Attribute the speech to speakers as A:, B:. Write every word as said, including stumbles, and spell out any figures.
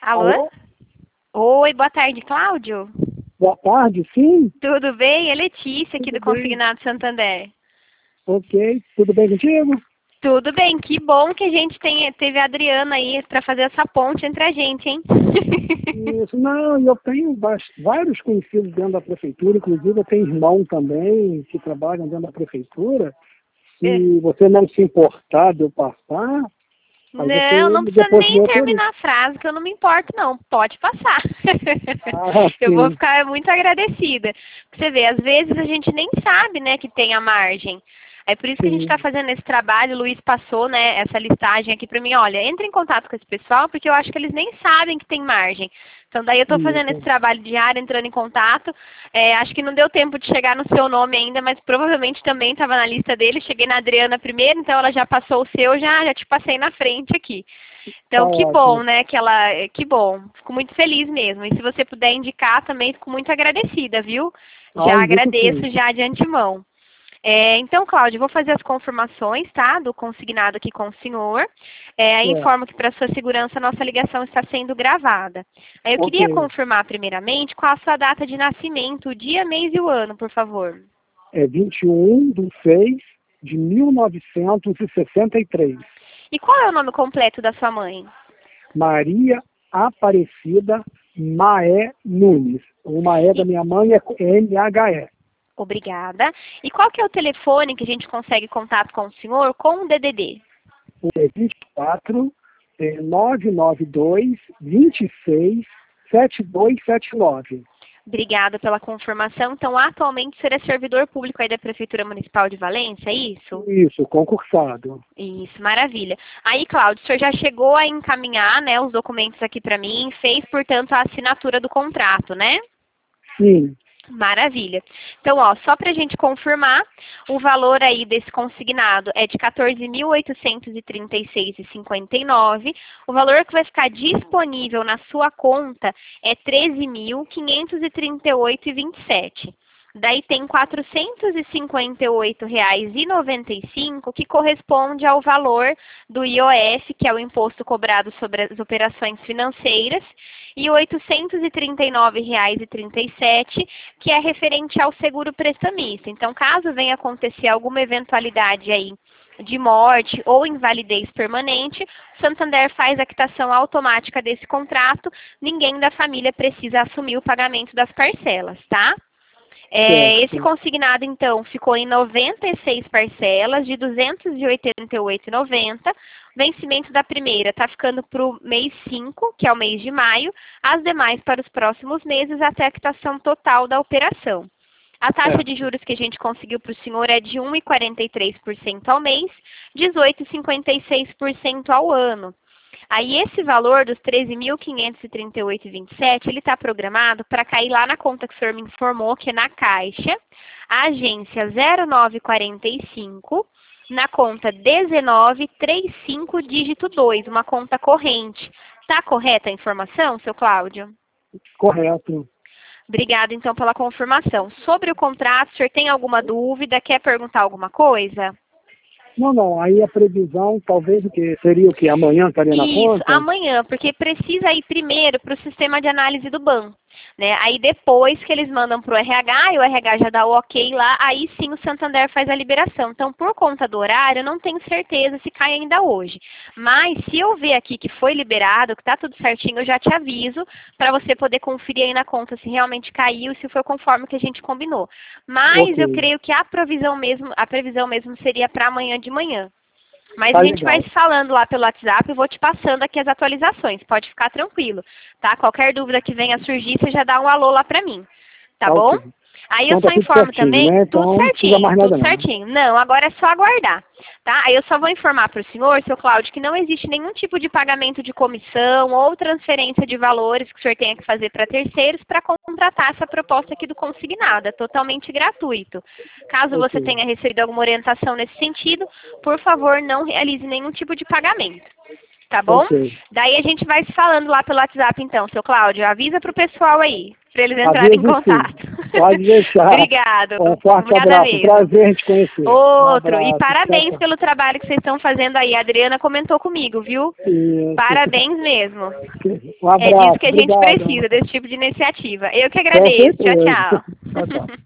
A: Alô?
B: Alô?
A: Oi, boa tarde, Cláudio.
B: Boa tarde, sim?
A: Tudo bem? É Letícia aqui
B: Tudo
A: do
B: bem.
A: Consignado Santander.
B: Ok, tudo bem contigo?
A: Tudo bem, que bom que a gente tem, teve a Adriana aí para fazer essa ponte entre a gente, hein?
B: Isso, não, e eu tenho bas- vários conhecidos dentro da prefeitura, inclusive eu tenho irmão também que trabalham dentro da prefeitura.
A: É.
B: Se você não se importar de eu passar, aí
A: Não, não
B: você
A: precisa
B: depois me
A: nem
B: autoriza.
A: terminar a frase, que eu não me importo, não. Pode passar.
B: Ah,
A: Eu vou
B: sim,
A: ficar muito agradecida. Você vê, às vezes a gente nem sabe, né, que tem a margem. É por isso que a gente está
B: sim,
A: fazendo esse trabalho. O Luiz passou, né, essa listagem aqui para mim. Olha, entre em contato com esse pessoal, porque eu acho que eles nem sabem que tem margem. Então, daí eu estou fazendo esse
B: isso.
A: trabalho diário, entrando em contato. É, acho que não deu tempo de chegar no seu nome ainda, mas provavelmente também estava na lista dele. Cheguei na Adriana primeiro, então ela já passou o seu, já, já te passei na frente aqui.
B: Tá
A: Então, que bom,
B: ótimo.
A: né, que ela, que bom. Fico muito feliz mesmo. E se você puder indicar também, fico muito agradecida, viu?
B: Ah,
A: Já
B: indico
A: agradeço
B: sim.
A: já de antemão. É, então, Cláudio, eu vou fazer as confirmações, tá, do consignado aqui com o senhor. É, aí
B: É,
A: informo que para sua segurança a nossa ligação está sendo gravada. Aí eu queria
B: ok.
A: confirmar primeiramente qual a sua data de nascimento, o dia, mês e o ano, por favor.
B: É vinte e um de seis de mil novecentos e sessenta e três.
A: E qual é o nome completo da sua mãe?
B: Maria Aparecida Maé Nunes. O Maé da
A: E,
B: minha mãe é M H E.
A: obrigada. E qual que é o telefone que a gente consegue contato com o senhor com o D D D?
B: É vinte e quatro, é nove nove dois, vinte e seis, setenta e dois setenta e nove.
A: Obrigada pela confirmação. Então, atualmente, o senhor é servidor público aí da Prefeitura Municipal de Valência, é isso?
B: Isso, concursado.
A: Isso, maravilha. Aí, Cláudio, o senhor já chegou a encaminhar, né, os documentos aqui para mim, fez, portanto, a assinatura do contrato, né?
B: Sim,
A: Maravilha. Então, ó, só para a gente confirmar, o valor aí desse consignado é de quatorze mil oitocentos e trinta e seis reais e cinquenta e nove centavos. O valor que vai ficar disponível na sua conta é treze mil quinhentos e trinta e oito reais e vinte e sete centavos. Daí tem quatrocentos e cinquenta e oito reais e noventa e cinco centavos, que corresponde ao valor do I O F, que é o imposto cobrado sobre as operações financeiras, e oitocentos e trinta e nove reais e trinta e sete centavos, que é referente ao seguro prestamista. Então, caso venha acontecer alguma eventualidade aí de morte ou invalidez permanente, o Santander faz a quitação automática desse contrato, ninguém da família precisa assumir o pagamento das parcelas, tá? É, esse
B: certo.
A: consignado, então, ficou em noventa e seis parcelas de duzentos e oitenta e oito reais e noventa centavos. Vencimento da primeira está ficando para o mês cinco, que é o mês de maio, as demais para os próximos meses até a quitação total da operação. A taxa de
B: Certo.
A: juros que a gente conseguiu para o senhor é de um vírgula quarenta e três por cento ao mês, dezoito vírgula cinquenta e seis por cento ao ano. Aí esse valor dos treze mil quinhentos e trinta e oito reais e vinte e sete centavos, ele está programado para cair lá na conta que o senhor me informou, que é na Caixa, a agência zero nove quarenta e cinco, na conta dezenove trinta e cinco, dígito dois, uma conta corrente. Está correta a informação, seu Cláudio?
B: Correto.
A: Obrigada, então, pela confirmação. Sobre o contrato, o senhor tem alguma dúvida? Quer perguntar alguma coisa?
B: Não, não, aí a previsão talvez o que seria o que amanhã estaria na
A: Isso,
B: conta?
A: amanhã, porque precisa ir primeiro para o sistema de análise do banco, né? Aí depois que eles mandam para o R H, e o R H já dá o ok lá, aí sim o Santander faz a liberação. Então, por conta do horário, eu não tenho certeza se cai ainda hoje. Mas, se eu ver aqui que foi liberado, que está tudo certinho, eu já te aviso para você poder conferir aí na conta se realmente caiu, se foi conforme que a gente combinou. Mas eu
B: Ok,
A: creio que a previsão mesmo, a previsão mesmo seria para amanhã de manhã. Mas
B: tá
A: a gente vai
B: legal.
A: se falando lá pelo WhatsApp e vou te passando aqui as atualizações. Pode ficar tranquilo, tá? Qualquer dúvida que venha a surgir, você já dá um alô lá pra mim, tá
B: Tá
A: bom?
B: ok.
A: Aí eu
B: Então
A: só
B: tá tudo
A: informo
B: certinho,
A: também,
B: né?
A: tudo
B: Então não precisa
A: certinho,
B: mais
A: tudo
B: nada não.
A: certinho. Não, agora é só aguardar, tá? Aí eu só vou informar para o senhor, seu Cláudio, que não existe nenhum tipo de pagamento de comissão ou transferência de valores que o senhor tenha que fazer para terceiros para contratar essa proposta aqui do consignado. É totalmente gratuito. Caso você
B: Ok,
A: tenha recebido alguma orientação nesse sentido, por favor, não realize nenhum tipo de pagamento. Tá bom?
B: ok.
A: Daí a gente vai se falando lá pelo WhatsApp então, seu Cláudio. Avisa pro pessoal aí, para eles entrarem em
B: Aviso sim.
A: contato.
B: Pode deixar.
A: Obrigado.
B: Um forte
A: Obrigada
B: abraço.
A: mesmo.
B: Prazer em te conhecer.
A: Outro.
B: Um abraço.
A: E parabéns
B: Tchau,
A: pelo trabalho que vocês estão fazendo aí. A Adriana comentou comigo, viu?
B: Isso.
A: Parabéns mesmo.
B: Um abraço.
A: É disso que a gente
B: Obrigado.
A: precisa, desse tipo de iniciativa. Eu que
B: Com
A: agradeço. Tchau,
B: certeza.
A: tchau.
B: Tchau, tchau.